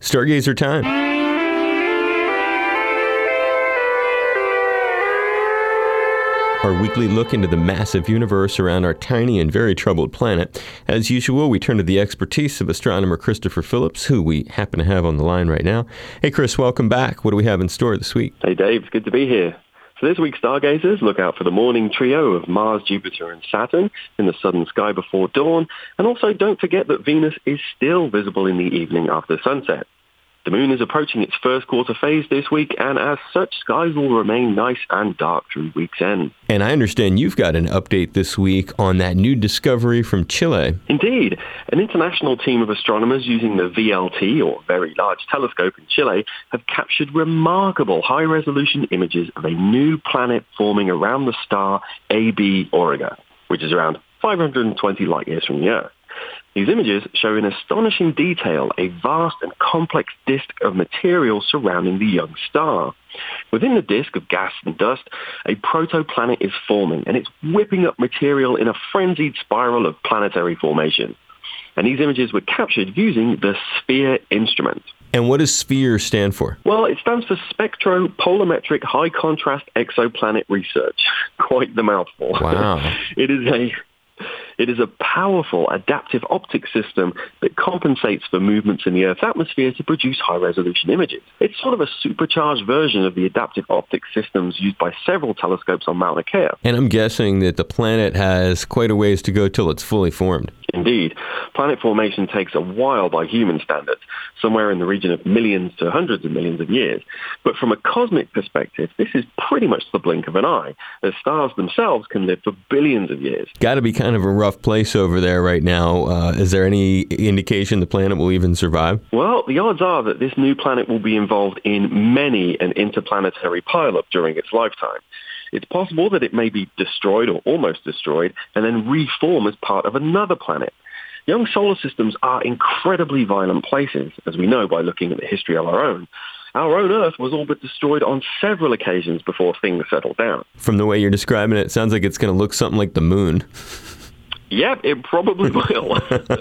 Stargazer time. Our weekly look into the massive universe around our tiny and very troubled planet. As usual, we turn to the expertise of astronomer Christopher Phillips, who we happen to have on the line right now. Hey, Chris, welcome back. What do we have in store this week? Hey, Dave. It's good to be here. For this week's Stargazers, look out for the morning trio of Mars, Jupiter, and Saturn in the southern sky before dawn. And also don't forget that Venus is still visible in the evening after sunset. The moon is approaching its first quarter phase this week, and as such, skies will remain nice and dark through week's end. And I understand you've got an update this week on that new discovery from Chile. Indeed. An international team of astronomers using the VLT, or Very Large Telescope in Chile, have captured remarkable high-resolution images of a new planet forming around the star AB Auriga, which is around 520 light-years from the Earth. These images show in astonishing detail a vast and complex disk of material surrounding the young star. Within the disk of gas and dust, a protoplanet is forming, and it's whipping up material in a frenzied spiral of planetary formation. And these images were captured using the SPHERE instrument. And what does SPHERE stand for? Well, it stands for Spectropolarimetric High Contrast Exoplanet Research. Quite the mouthful. Wow. It is a powerful adaptive optics system that compensates for movements in the Earth's atmosphere to produce high-resolution images. It's sort of a supercharged version of the adaptive optics systems used by several telescopes on Mauna Kea. And I'm guessing that the planet has quite a ways to go till it's fully formed. Indeed. Planet formation takes a while by human standards, somewhere in the region of millions to hundreds of millions of years. But from a cosmic perspective, this is pretty much the blink of an eye, as stars themselves can live for billions of years. Got to be kind of a rough place over there right now. Is there any indication the planet will even survive? Well, the odds are that this new planet will be involved in many an interplanetary pileup during its lifetime. It's possible that it may be destroyed or almost destroyed and then reform as part of another planet. Young solar systems are incredibly violent places, as we know by looking at the history of our own. Our own Earth was all but destroyed on several occasions before things settled down. From the way you're describing it, it sounds like it's going to look something like the moon. Yep, it probably will.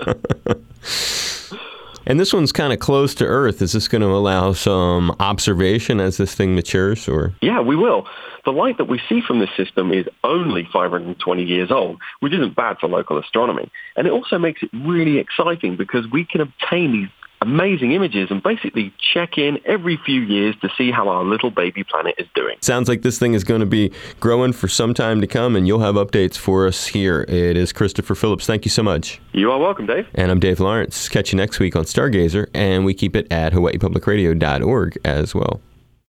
And this one's kind of close to Earth. Is this going to allow some observation as this thing matures? Or? Yeah, we will. The light that we see from this system is only 520 years old, which isn't bad for local astronomy. And it also makes it really exciting because we can obtain these amazing images and basically check in every few years to see how our little baby planet is doing. Sounds like this thing is going to be growing for some time to come, and you'll have updates for us here. It is Christopher Phillips. Thank you so much. You are welcome, Dave. And I'm Dave Lawrence. Catch you next week on Stargazer, and we keep it at hawaiipublicradio.org as well.